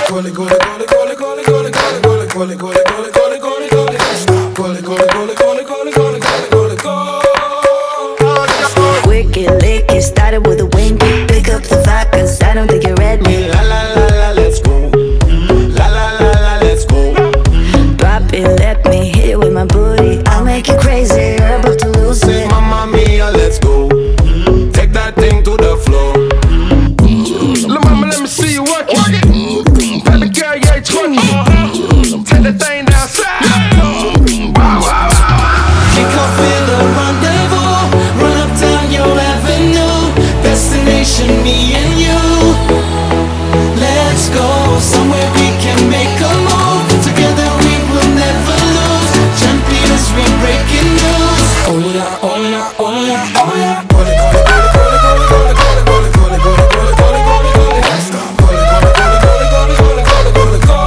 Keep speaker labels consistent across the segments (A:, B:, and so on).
A: Gole, gole, gole, gole, gole, gole, gole, gole, gole, gole, gole, gole, gole. Gole, gole, gole, gole, gole, gole, gole, gole, gole.
B: Wicked lick, it started with a wink. Pick up the vibe, cause I don't think you're ready.
C: La la la la, let's go. La la la la, let's go.
B: Drop it, let me hit it with my booty. I'll make you crazy, you're about to lose
C: Say
B: it.
C: mamma mia, let's go. Take that thing to the floor.
D: Lil' mama, let me see you work it. Baby girl, you ain't twerking. Take that thing down south. Wow, wow, wow, wow.
C: Kick off in the rendezvous. Run up down your avenue. Destination, me and you. Let's go somewhere we can make a move. Together we will never lose. Champions, we breaking news. Oh yeah, oh yeah, oh yeah, oh yeah.
A: Gole, gole, gole, gole, gole, gole, gole, gole, gole, gole, gole, gole, gole, gole. Gole, gole, gole, gole, gole, gole, gole, gole, gole.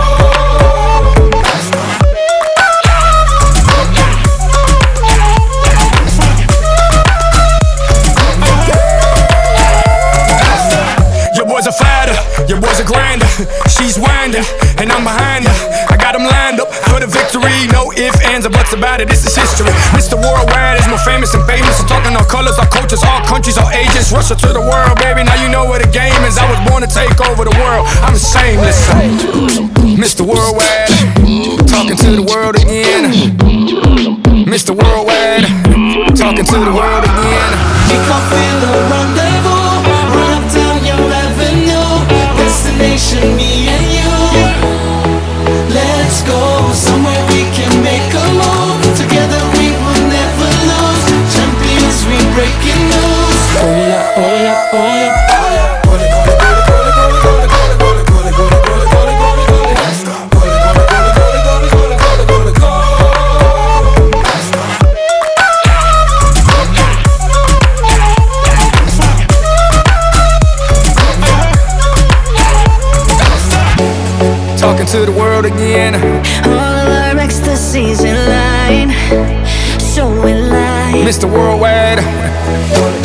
E: Your boy's a fighter, your boy's a grinder. She's winding, and I'm behind her. I got him lined up for the victory. No ifs, ands, or buts about it, this is history. Mr. Worldwide is more famous and famous. I'm talking all colors, all cultures, all countries, all ages. Russia to the world, baby, now you know where the game is. I was born to take over the world, I'm shameless. Mr. Worldwide, talking to the world again. Mr. Worldwide, talking to the world again.
C: Kick off in the rendezvous. Run up down your avenue. Destination, me and you. Let's go somewhere we can make a move. Together we will never lose. Champions, we breaking news. Oh yeah, oh yeah, oh yeah, oh yeah.
A: Gole, gole, gole, gole, gole, gole, gole, gole, gole, gole, gole, gole, gole. Gole, gole, gole, gole, gole, gole, gole, gole, gole.
E: Talking to the world again.
B: All of our ecstasy's in line, so in line.
E: Mr. Worldwide.